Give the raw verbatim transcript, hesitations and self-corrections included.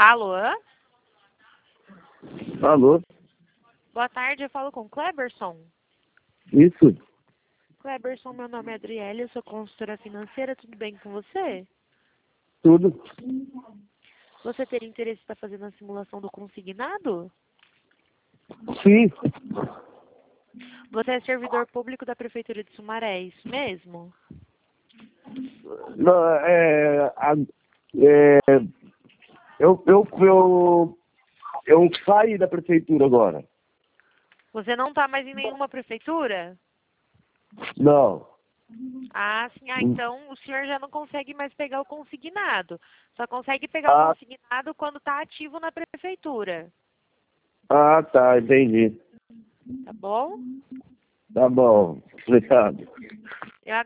Alô? Alô? Boa tarde, eu falo com Cleberson. Isso? Cleberson, meu nome é Adriele, eu sou consultora financeira, tudo bem com você? Tudo? Você teria interesse em estar fazendo a simulação do consignado? Sim. Você é servidor público da Prefeitura de Sumaré, é isso mesmo? Não, é, a- é, eu, eu, eu, eu saí da prefeitura agora. Você não está mais em nenhuma prefeitura? Não. Ah, sim. Ah, então o senhor já não consegue mais pegar o consignado. Só consegue pegar o Ah, consignado quando está ativo na prefeitura. ah, tá, entendi. Tá bom? Tá bom, obrigado. Eu